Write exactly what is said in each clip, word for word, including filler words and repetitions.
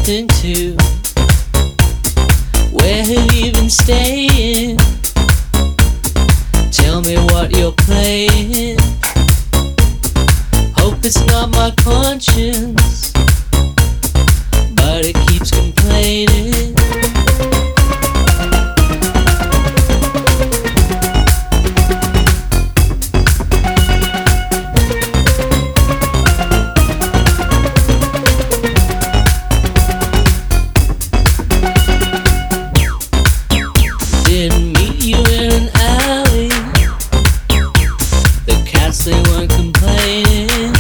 nothing to. Where have you been staying? Tell me what you're playing. Hope it's not my conscience, but it keeps complaining. Didn't meet you in an alley. The cats, they weren't complaining.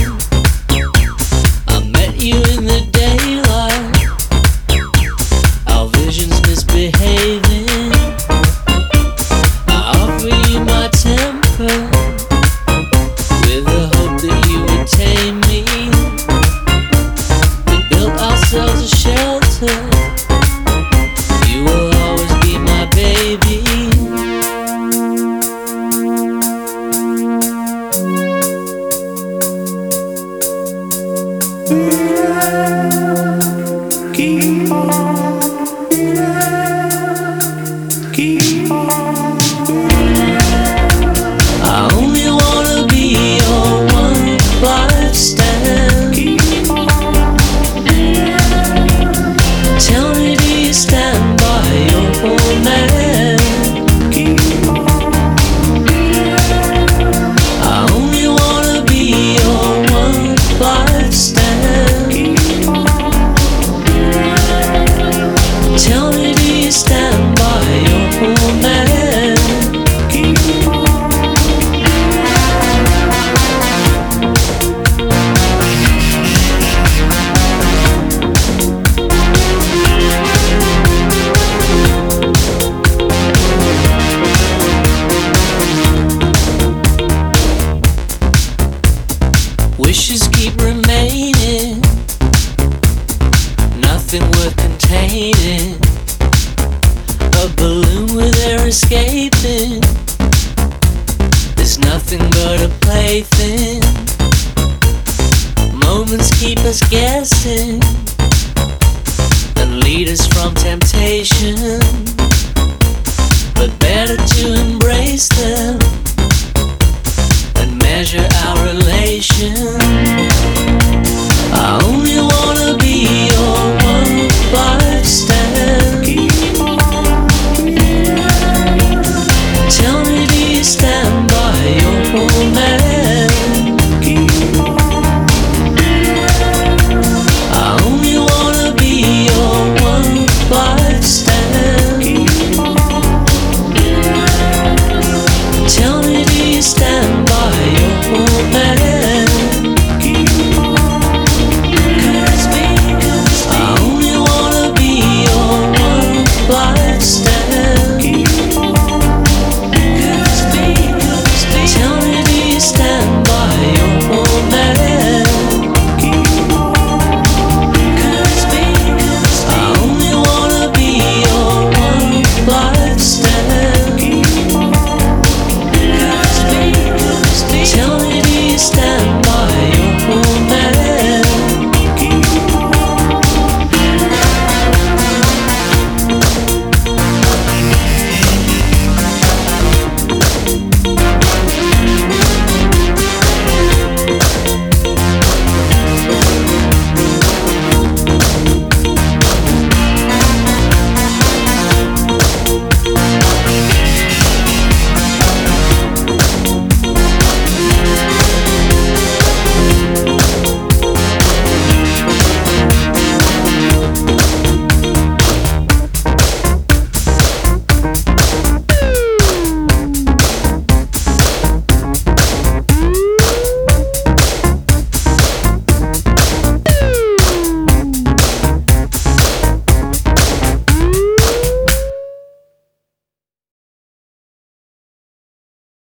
I met you in the daylight. Our visions misbehaving. I offer you my temper with the hope that you would tame me. We built ourselves a shelter. You will always be my baby. Keep on, keep on. I only wanna be your one life stand. Keep on. Tell me, do you stand by your old man? Keep on. I only wanna be your one life stand. Keep on. Tell me, do you stand by your old man? Keep on. Wishes keep remaining, nothing worth containing. A balloon with air escaping, there's nothing but a plaything. Moments keep us guessing and lead us from temptation, but better to embrace them and measure our relation.